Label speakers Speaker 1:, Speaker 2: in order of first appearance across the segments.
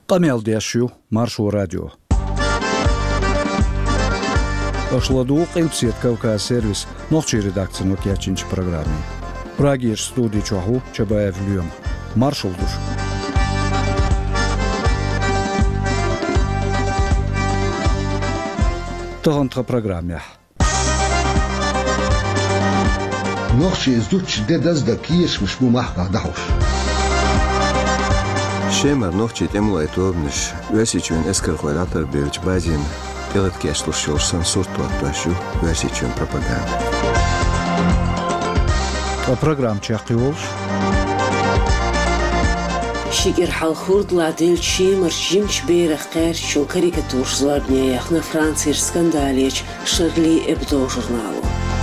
Speaker 1: قميالدياشيو مارشو راديو أشلدوق إلبسيت كوكا سيرفيس نوخشي редакция نوكياتشينش программе. Прагиш студии чоху Чабаев Люем. Маршал душ. Тохонтха программе.
Speaker 2: نوخشي زوتش ددازدا كيش مش بمحقق دحوش.
Speaker 3: شمر نوخشي تملای توبنش واسیچون اسکر خویلاتر بیوچ بازین تلت کشلوش شورسان سورت وقتاشو واسیچون пропаганда.
Speaker 1: Программ чахиолш.
Speaker 4: شيجر حالخورد لاديل شيمر جيمش بيرخ قير شو كاريكاتور زلابنيا يخنا فرانسير سكانداليش شارلي ابدو جورنالو.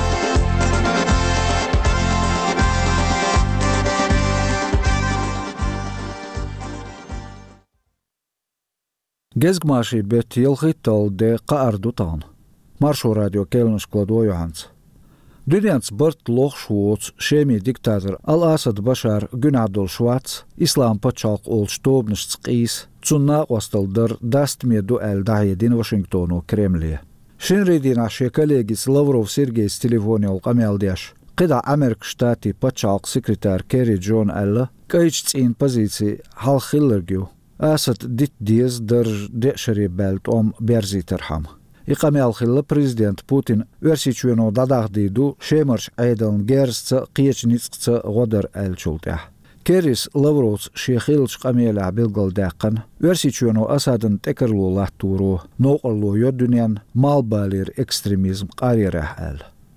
Speaker 1: Gezgmaši bet ilhital de qaardutan. Marsho radio kelnus kladojuhans. Dünyans bart lochschwots shemi diktator Al-Assad Bashar Gün Abdul Schwarz İslam paçalq olç tobnus tqis tsunna qostaldar dastmedu el dahidin Washingtonu Kremliye. Shinridin ashe kolegis Lavrov Sergey Stilivoniol qameldiash qida Amerik shtati paçalq sekretar Kerry John Alla qayç in pozici hal khillergu Assad dit dies der deshri belt berziterham. إقامة الخلة بريزيدنت بوتين ورسيتشونو داداغديدو شيمرش أيضاً جيرستا قيتشنيتستا غدر الشلتح. كيريس لافروس شيخيلش قميلة بلغل داقن ورسيتشونو أسادن تكرلو لاتورو نوقلو يدنيان مالبالير إكستريميزم قاريرح ال.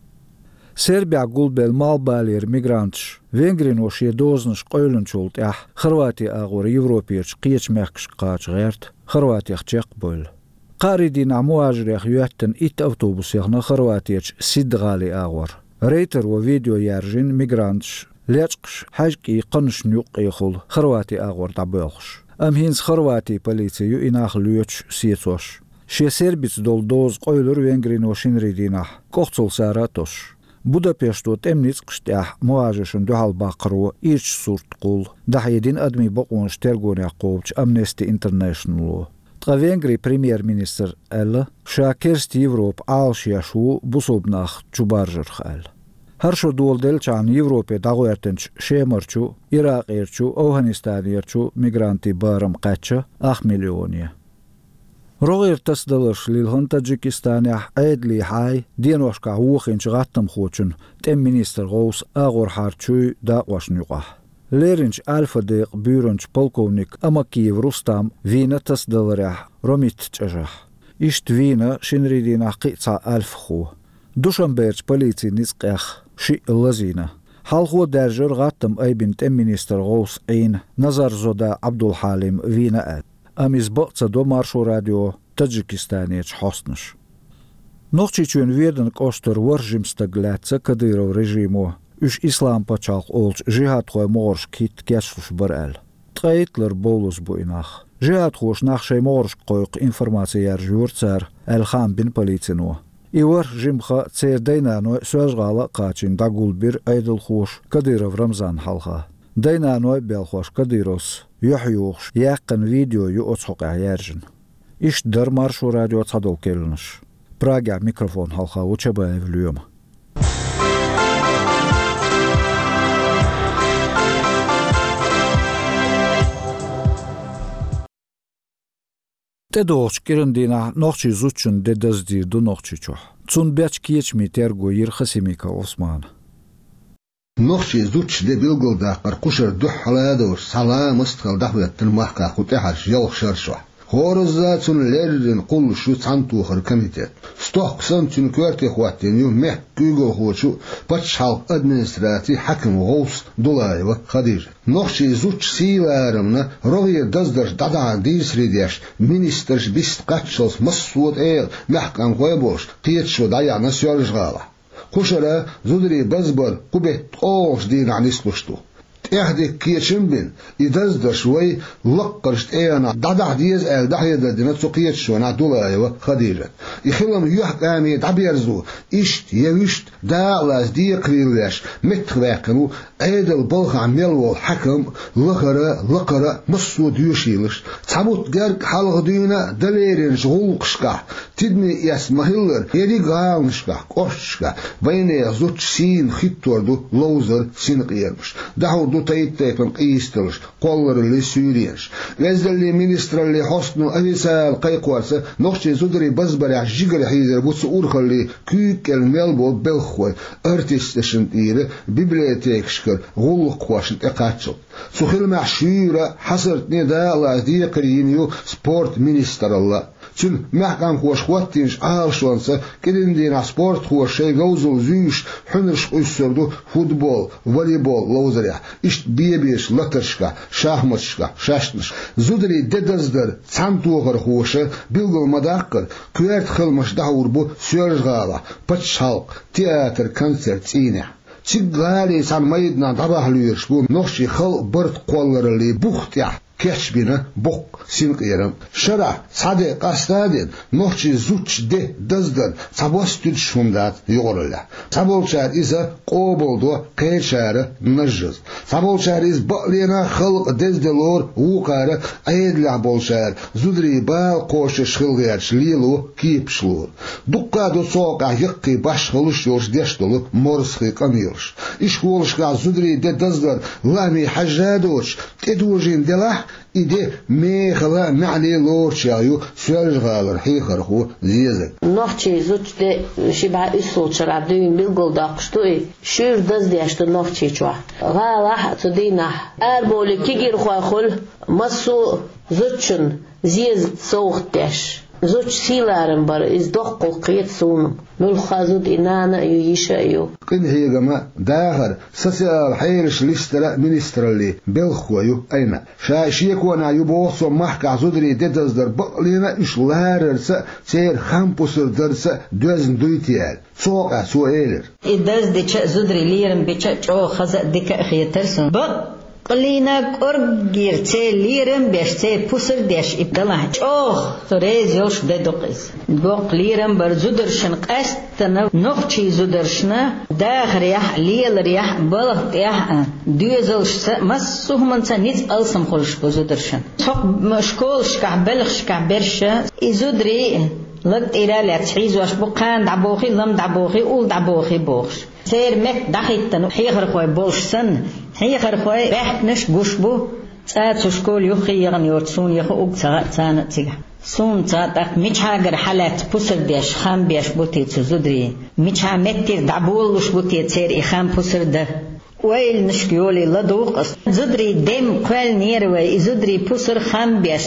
Speaker 1: سربيا قلبل مالبالير ميغرانتش وينغرينو شيدوزنش قيلن شلتح خرواتي أغور يوروبيرش قيتش مخش قاج غيرت خرواتي خجيق بول. قاردين عمواجريخ يوحتن إت أوتوبوس يخنا خرواتيش سيدغالي آغور. ريتر وفيديو يارجين ميغرانتش ليشقش حاجكي قنش نيوق يخل خرواتي آغور دابوخش. هينز خرواتي بوليسيو إناخ ليوش سيتوش. شي سيربيت دول دوز قويلر وينغرينو شنريديناح كوختل ساراتوش. بودابيشتو تمنيت قشتاح مواجشن دوحال باقرو إيش صورت قول دحيدين أدمي بقونش ترغوني قوبش أمنستي انترناشنالو. Венгрии премьер-министр Элла шакерст Европ алшияшу бусобнах чубаржырх эл. Харшо дуолдельчан Европе дагуертенч шемарчу, Иракерчу, Афганистанерчу мигранти барам кача 8 миллиония. Рогер тасдалыш лилхан Таджикистане айдли хай деношка хуухинч гаттам хочун тем министр гоус агор харчу дагвашнюга. Леринч Альфа-Дек бюронч полковник Амакиев Рустам вина тасдаларях ромит чажах. Ишт вина шинридина қица альфху. Душанберч полиции низқях ши лазина. Халху дәржер гаттам айбин тем министр гоус айн Назар Зода Абдул Халим вина ад. Амиз бақца до Маршо радио Таджикистанеч хосныш. Нохчичуен веден костер варжимста глядца Кадыров режиму Үш ислам пачалq олч жихад хой морш кит кяшлуш барэл. Тгайтлер болус буйнах. Жихад хош нахшай морш койq информация яр журцар Элхан бин полицину. Ивар жимха цердайнано сөзгала qaчин дагулбир айдыл хош Кадыров Рамзан халха. Дайнано белхош Кадырос юхюш яқын видео ю оцоқ яржин. Иш дар Маршо радио цадол келниш. Прага микрофон халха Чабаев Люем. Тедоч кирендина нохчи зучун дедазди до нохчичо. Цун бяч киечми терго Ерхасимика Осман.
Speaker 2: نوخشي زوتش دي بلغل قرقوشر دو حلادوش سلام استقل دحوية المحكا خطيحش يوخ شرشوح خورزاتون ليرين قول شو تانتو خركميتات ستوخ سنتون كوارتي خواتين يوم مح كيغو خوشو باتشالق ادمنستراتي حكم غوص دولايوة خدير نوخشي زوتش سيوارمنا روغي دزدرش دادا ديس ريديش مينسترش بيست قاتشلس مسود ايل محكام غويبوش قيتشو دايا نسيورش غالا خشرة زودري بزبر قبه طوش دين عن اسلوشتو تهدك كيشن بين يدز شوي لقرشت انا ددع ديز ال دحيه دنا تقيت شو انا دولا خديجه يخلم يحكامي دبيرزو اشت يوشت دالاس دي قريلاش متخواكنو ايد البلغ عملو حكم لقره مسود يوشيلش تموت غير حلق دينا دليرن شغلقشكا تدمي يسمهلر يدي غاونشكا قوشكا بين يزوت سين خيتوردو لوزر سين قيرمش دحو دو تايتيفن قيستلش قولر اللي سوريش وزد اللي مينستر اللي حسنو أفيسال قيقوارس نوشي زودري بزبري عجيقري حيزر بوتس أورخلي كيك الميلبو بلخوي ارتستشن إيري بيبليوتيك شكر غلق قواشن اقاتشو سوخيل معشيرة حصرت ندالا دي قرينيو سبورت مينستر الله تل محكم خوش خواتينش عالشوانسا كدين دينا سبورت خوش شي غوزو زيش حنرش قيسردو فوتبول volleybol لوزريا اشت بيبيش لطرشكا شاحمتشكا شاشتنش زودري ددزدر цантуғыр خوشا بيلغل مداقر كويرت خلمش دعور بو سيرجغالا بتشالق تياتر كونسرت إينيا تيغالي سان مايدنا دباحلويرش بو نوشي خل برد قولر اللي بوختيا كشبينا بوق سينقيرم شرع صادق قاستادين نوشي زوتش دي دزدر صابوستل شوندات يغرلا صابولشار إذا قوبلدو قيشار نجز صابولشار إذا بقلينا خلق دزدلور وقار أيدلع بولشار زودري بال قوش خلغيرش ليلو كيبشلور دقادو سوقع يقي باش خلوش يوش ديشتلو مورسخي قميرش إشكولشكا زودري دي دزدر لامي حجادوش تدوجين دلاح إيدي ميخلا معلي لورشايو سيرجغالر حيخرخو زيزك
Speaker 5: نوخشي زوج دي شبع إسوتشر عبدوين بالقول داقشتوي شير دز ديشتو نوخشي چوا غالا تدينا أربولي كيجير خواخل مسو زوجن زيز سوخ ديش زوج سيلارن بار إز دقل قيت سونم ملخازود إنانا يشايو
Speaker 2: قن هي جماعة داخل سسال حيرش ليسترا مينسترالي بالخويو أينا شاشيكونا يبوصو محكا زودري ددزدر بقلينا إش لاررس سير خامبوسر درس دوزن دويتيال سوقع سوئيلر
Speaker 6: إدز ديشا زودري ليرن بيشا جو خزق ديكا خيترسن قلينا قرقير تي ليرم بيش تي بوسر ديش إبدالله چوخ تريز يوش بدوقز بوق ليرم بر زودرشن قستنا نوخشي زودرشنا داخ رياح ليل رياح بلغ رياح دوزلش مسوه منسا نيز ألسم خلش بزودرشن سوق مشكول شكع بلغ شكع برشا إزودري لقد إرالة تحيز واش بقان دعبوخي لم دعبوخي أول دعبوخي بوخش سير مك دخيتن حيخر خوي بولش سن حيخر خوي بحت نش بوشبو سات شكول يخي يغن يورتسون يخو أوك سانة تيغا سون ساتك ميشاغر حالات بوسر ديش خام بيش بوتي تزودري ميشا مكتير دعبولش بوتي سير إخام بوسر ده ويل نشكيولي لدوقس زودري دم قوال نيروي زودري بوسر خام بيش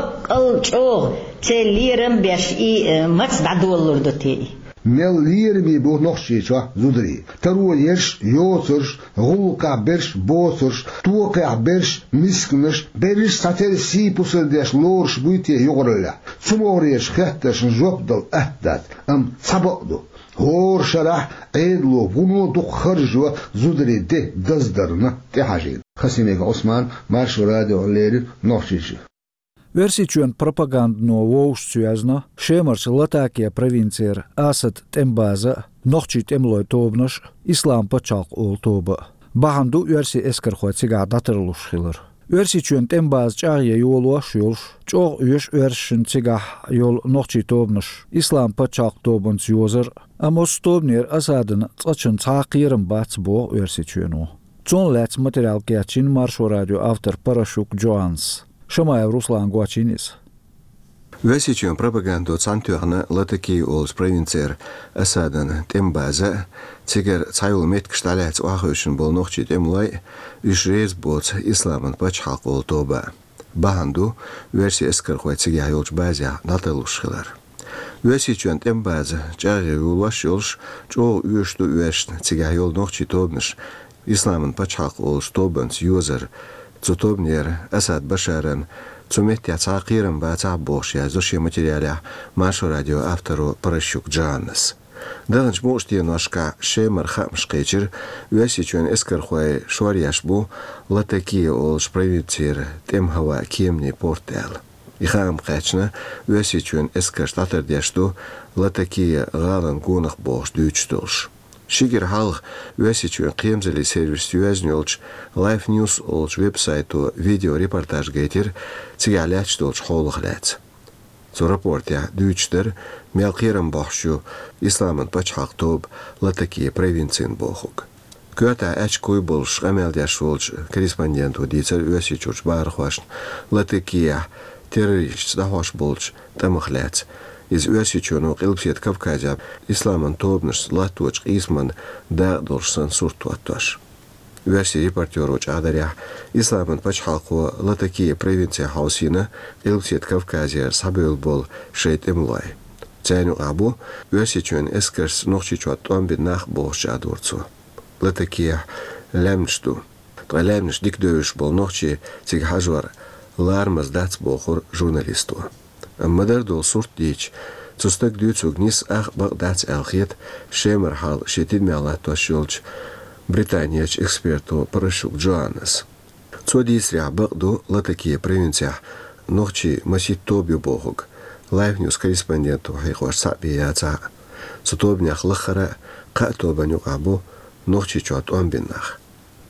Speaker 6: بقل چوغ تليرم بيش مكس دعدولور دوتي
Speaker 2: مل ليرمي بو نوخشي چوا زودري ترو يرش يوترش غولقع برش بوترش توقع برش مسكنش برش ساتر سي بوسر ديش لورش بويتي يغرلا سموريش خهتش جوبدل اهداد سبقدو هور شرح عيدلو بونو دو خرجوا زودري دي دزدرنا تحاجين خسيميك عثمان مارشو راديو ليري نوخشيشي
Speaker 1: Versičuon propagandno vouštsujazno, šemars latākie provincija asat tembaza, nohčīt emloj tobnoš, islām pačalq ol toba. Bahandu versi eskarxoy cigar datırluşhilir. Versičuon tembaz çağıya yolu aşyolş, çoğ üyeş versin cigar yol nohçi tobnoş, islām pačalq tobons yozar, amos tobnir asadın çaçın çağıyrım bats bo versičuonu. Çon lets material kiaçin Marşo Radio avtor Parašuk Joans. Šamaev Ruslan Guačinis.
Speaker 3: Vesičion propagandu cantuarna lataki ols provincer asadan tembaza cigar cayul metkštalēts oahušin bol nohčit emlai išreiz bots islaman pačhalq ol toba. Bahandu versi eskarxoy cigah yolç bazia nataluşhilar. Vesičion tembaza çağıya yolvaş yolş çoğu üyeştu üyeşn cigah yol nohčit tobniş islaman pačhalq ols tobans yozar Цутобнер Асад Башаран Цумеття Цаақирам ба Цаабош я зоши материаля Маршо радио автору Парашук Джаннес. دغنش موشتي ناشكا شيمر خامش قيجر واسيچون اسكر خوي شورياش بو لتكي اول شبريتير تم هوا كيمني بورتال يخام قاچنا واسيچون اسكر شتاتر ديشتو لتكي غالن گونخ بوش دوچتولش شيجر حالخ واسيچون قيمزلي سيرفيس يوزنيولش لايف نيوز اولش ويب سايتو فيديو ريبورتاج گيتير تيغالاتشتولش خولخلات Zu raportja düçter melqiram baxşu İslamın paçhaq tob lataki provinsin boxuk. Köta açkoy bolş ameldaş olç korrespondentu dicer ösiçuç barxwaş lataki terrorist dahoş bolç tamxlats. İz ösiçunu qilpset Kavkazya İslamın tobnış latoç isman da dolşsan surtuattoş. Версия репортера Чадаря Исламан Пачхалку Латаки провинция Хаусина Илксет Кавказия Сабил бол Шейт Эмлай. Цайну Абу Версичун Эскерс Нохчичуат Томбин Нах Болшадурцу. Латаки Лемшту. Лемш Дикдöş бол Нохчи Цигхажвар Лармаз Дац Болхур журналисту. Аммадар дол сурт дич Цустак дюцуг Нис Ах Багдац Алхет Шемер Хал Шетид Мялат Тошулч Британияч эксперту Парашук Джоаннес. Цодисря Багду Латакия провинция Нохчи Масит Тобю Богук. Лайв Ньюс корреспонденту Хайхваш Сабияца. Цутобнях Лахара Катобаню Абу Нохчи Чуат Омбиннах.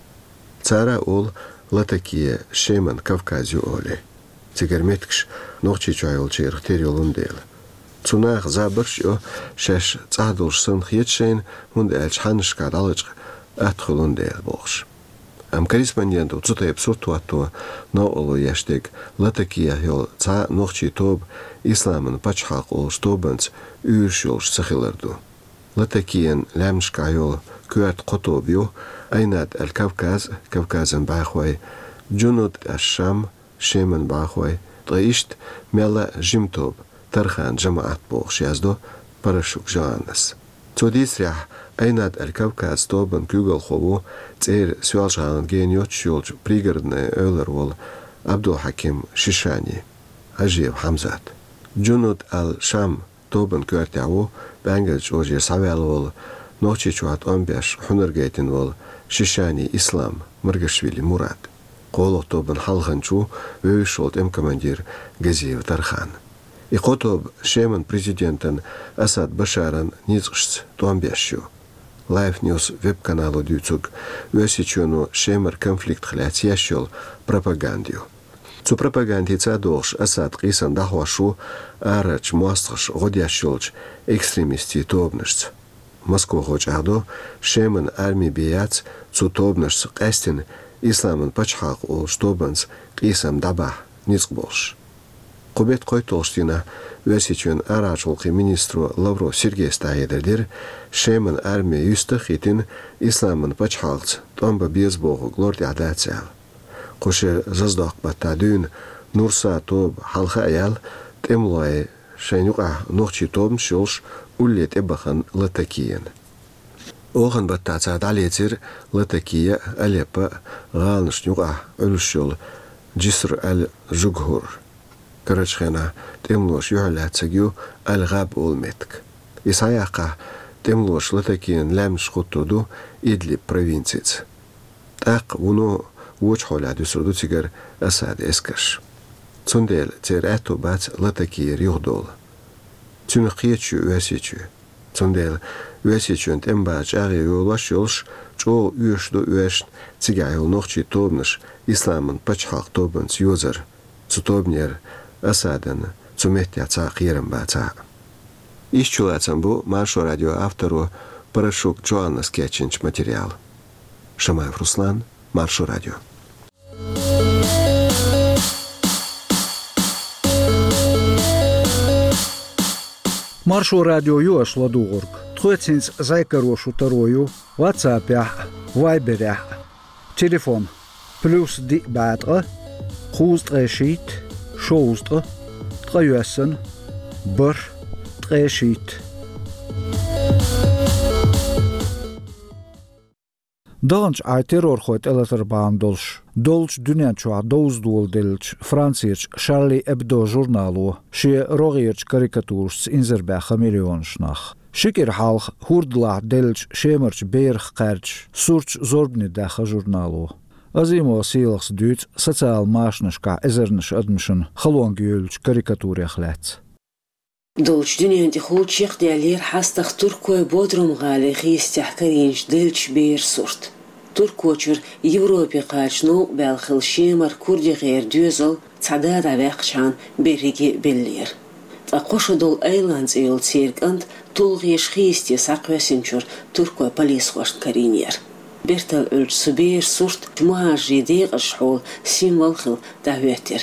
Speaker 3: Цара Ол Латакия Шейман Кавказю Оли. Цигарметкш Нохчи Чуайол Чирхтериолундел. Цунах Забарш О Шеш Цадулш Сын Хьетшейн Мунд Эльч Ханшка Далыч أدخلون دير بوش. корреспондент цутайп суртуатто но оло яштек латакия хел ца нохчи тоб исламын пачхак ол штобанц үйршол сахиларду. Латакиен лямшка йол куат котобио айнат Кавказ Кавказан бахвай джунут ашам шеман бахвай траишт мела жимтоб тархан жамаат бохш яздо Парашук Джоаннес. Цодисря Айнат Кавказ тобан кюгал хову цер свялшан геньочулч пригородный Элервол Абдул Хаким Шишани Ажиев Хамзат. Джунут Шам тобан кюартяву Бангадж ожи Савялвол Нохчичуат Омбяш Хунергейтинвол Шишани Ислам Маргашвили Мурат. Қолық тобан халханчу өйшолт командир Газиев Тархан. И хотоб шеман президентен Асад Башаран низгшц Томбящу. Live News веб-каналу дюцуг өсичуну шемер конфликт хляц ящол пропагандию. Цу пропаганди цадолш Асад қисан дахвашу арач муастхш годящолч экстремисти тобнышц. Москва хочадо шемен арми бияц цу тобнышц қастин исламын пачхақ ол штобанц қисам даба низгболш. Қубет қойтолштина өсичун арачулқи министру Лавров Сергей Стаедердер шемен армия юстахитин исламын пачхалц томба безбогу глорди адацял. Қошер заздақ баттадун Нурса тоб халха аял темлой шайнуға нохчи том шолш уллет эбахан латакиен. Оған баттаца далецер латакия Алеппо ғалнышнуға үлшол Джиср аль-Жугхур. Карачхена темлош юхалацагю аль-Габ улметк. Исаяқа темлош латакиен лямш хуттуду Идлиб провинциц. Так уну ووش حول دسردو تيجر أسعد إسكش. تندل تير أتو بات لتكي ريودول. تنقيتشو واسيتشو. تندل واسيتشو انت امباج أغي يولش يولش جو يوشدو يوشن تيجايل نوخشي توبنش إسلامن بچحاق توبنس يوزر. تطوبنير أسعدن تمهتيا تاقيرن باتا. إيشچولاتن بو Маршо радио автору Парашук Джоаннес кетчинч материал. Шамаев Руслан, Маршо радио.
Speaker 1: Маршо радио юаш ладугург. Тхуэцинс зайкарошу тарою, ватсапях, вайберях. Телефон плюс ди бадра, хуст решит, шоустра, троюэсэн, бар, трешит. Данч ай террор хойт элэтербаан долш. Долч дүнячуа доуздуол делч Францирч Шарли Эбдо журналу. Ши рогирч карикатурс инзербяха миллионшнах. Шикер халх хурдла делч шемерч берх карч сурч зорбни даха журналу. Азимо силахс дүйт социал машнышка эзерныш адмышын халуангиөлч карикатурях ләц.
Speaker 4: Долч дünýäni hulçyk dälер hastaq Turkoy Bodrum galy histah karinç delç ber surt. Turkoçur Европе qaçnu belxil şemar kurdi gher düzel çada da vaqçan berigi bellir. Aqoşu dol aylands yol serkant tulgış histi saqvesinçur Turkoy polis xoş karinyer. Bertal ölç suber surt muhaji deqshul simbol xil davöter.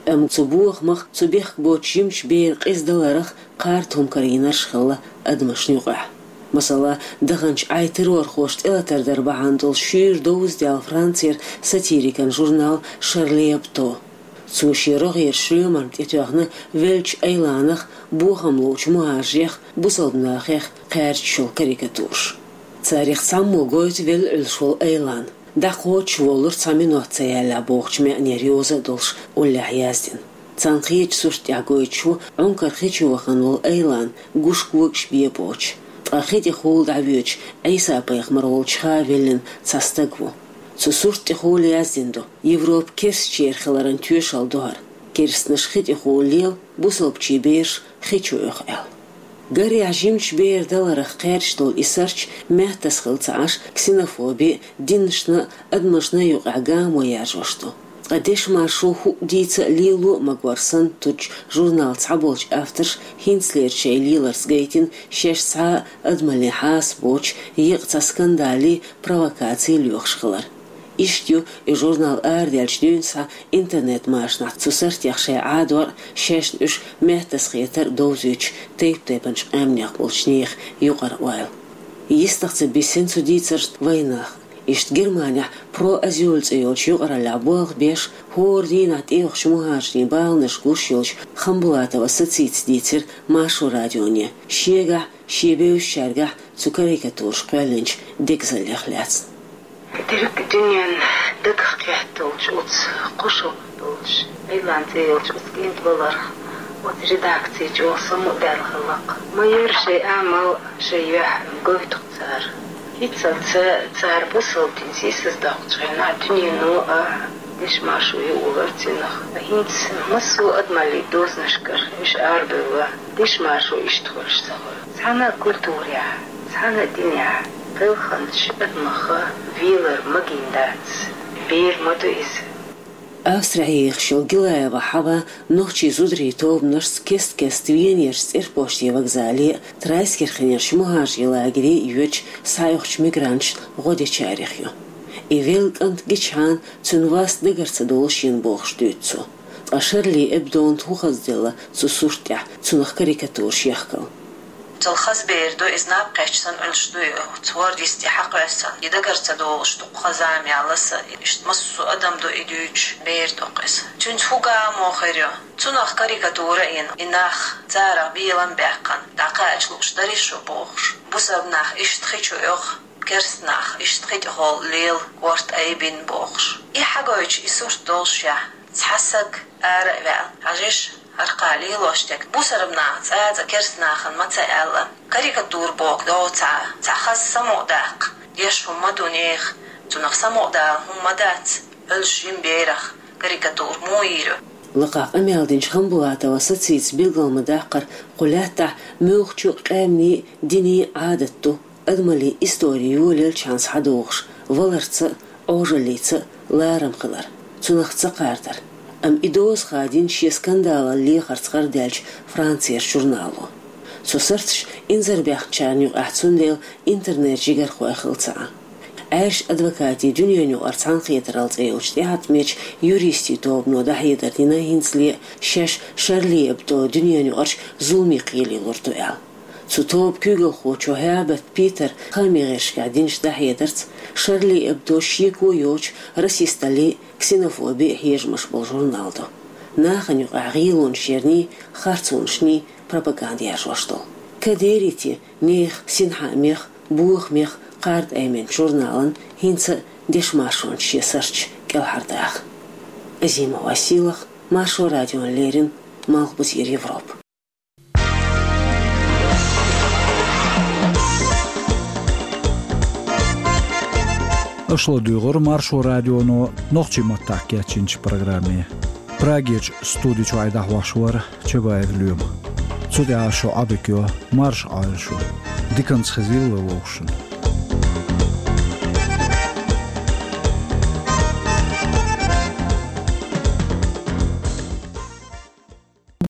Speaker 4: Цубух мах цубех бочимч бер қиздаларах қартум каринар шхала адмашнюға. Масала дағанч айтырор хошт элатардар бахандол шүйр доуз дял Францер сатирикан журнал Шарли Эбдо. Цуширог ер шүймант етуағны вельч айланах бухамлуч муажех бусалбнахех қәрчшул карикатурш. Царих самму гойт вел үлшул айлан. Дахоч волыр саминуацияля бохчме нерьоза долш улля яздин. Цанхич сушт ягойчу онкархичу ваханул эйлан гушкук шбие боч. Ахити хул давюч айса пайхмаролчха велин цастагву. Цусурт хул яздинду Европ керс черхаларан тюшал дор. Керснаш хити хул лил бусалпчи беш хичу эл. Гарри ажимч бер даларах қәрштол исарч мәхтас қылцааш ксенофоби диншна адмашна юғага моя жошту. Адеш маршуху дица лилу магварсан туч журнал цаболч авторш хинслерчей лиларс гейтин шеш са адмали хас боч еқца скандали провокации лёхшхылар. Иштю и журнал ардялч дюнса интернет машнах цусартяхшай адвар шешн уш мехтас хетер довзюч тейп-тейпанч амняк болчних югар уайл. Истахца бисен судицарст войнах. Ишт Германия про-азюльц эйолч югара лабуах беш хординат эйохш мухашни балныш гушьолч хамбулатова социц дицер машу радионе. Шега, шебеуш шарга цукарикатурш пэлэнч декзалях ляц.
Speaker 7: Дерек дünýän dıkıqyat dolç, uç qoşup dolç, eýlanty dolç, uçgint bolar. Ot redaksiýaçy bolsam dälhylyk. Maýer şey amal şeýwe goýtukçar. Hiç çar busal dinsiz daqçyna dünýäni dişmaşuy ulartynach. Hiç masu admali doznashkar, iş arbywa, dişmaşu iştgolşsa. Sana kulturya, sana dinýä. Qilxanç admaxa viler magindats bir motois.
Speaker 4: Австрия шел Гилаева хава ночи зудри тоб наш кест венерс эрпошти вокзале трайскерхенерш мугаш лагери юч сайохч мигранч годичарихю. И велкант гичан цунвас дыгарца долшин бохштүцу. Ашерли Эбдон тухаздела цусуштя цунах карикатурш яхкал.
Speaker 8: تلخص بيردو إذناب قيشتن ألشدو تور يستحق أسن يدقرت دو اشتق خزام يعلس اشتمسو أدم دو إدوش بيردو قيس تنس فوقا موخيريو تنخ كاريكاتورة إناخ زارا بيلان بيقان داقاج لوشدريشو بوخش بوسابناخ اشتخيشو يوخ كرسناخ اشتخيشو هول ليل ورت أيبين بوخش إحاقويش إسورت دولشيا تحسق آراء فعل عجيش أرقالي لوشتك بوسربنا تاذا كرسناخن متألا كاريكاتور بوك دو تاخز سمو داق يشفو مدونيخ تنخ سمو دا هم مدات الشين بيرخ كاريكاتور مويرو
Speaker 4: لقاق أميالدين شخنبولاتا وساتسيتس بيلغل مداقر قلاتا موخشو قامني ديني عادتو أدمالي إستوريو للشانس حدوغش والرتس أوجليتس لارم خلر تنخ تساقارتر أم إدوز خادين شي скандала اللي خرطقر دالش فرانسير جورنالو. سوسرتش إنزر بيخشانيو أحسن ديل إنترنت جيگر خواه خلطاع. عاش أدوكاتي دنيانيو أرطان خيطرالت أيوش تيهات ميش يوريستي توبنو ده هيدر دينا هنسلي شاش شارلي أبدو دنيانيو أرش ظلمي قيلي لورتو إل. سو توب كيغل خوچو هابت بيتر خامي غيرش قاعدينش ده هيدرت شارلي أبدو شيكو يوش راسيستالي ксенофобия хежмаш бол журналдо. Наханю агилон шерни, харцуншни пропагандия жоштол. Кадерити нех синхамех, буахмех, карт эймен журналан хинца дешмашон шесарч келхардах. Зима Василах, Машу радио Лерин, Малбузир Европ.
Speaker 1: Ошло дюгор Маршо радионо нохчи маттакия чинч программе. Прагич студич вайда хвашвар чебаев люм. Цудя шо абекё марш айлшо. Диканс хазил лоушен.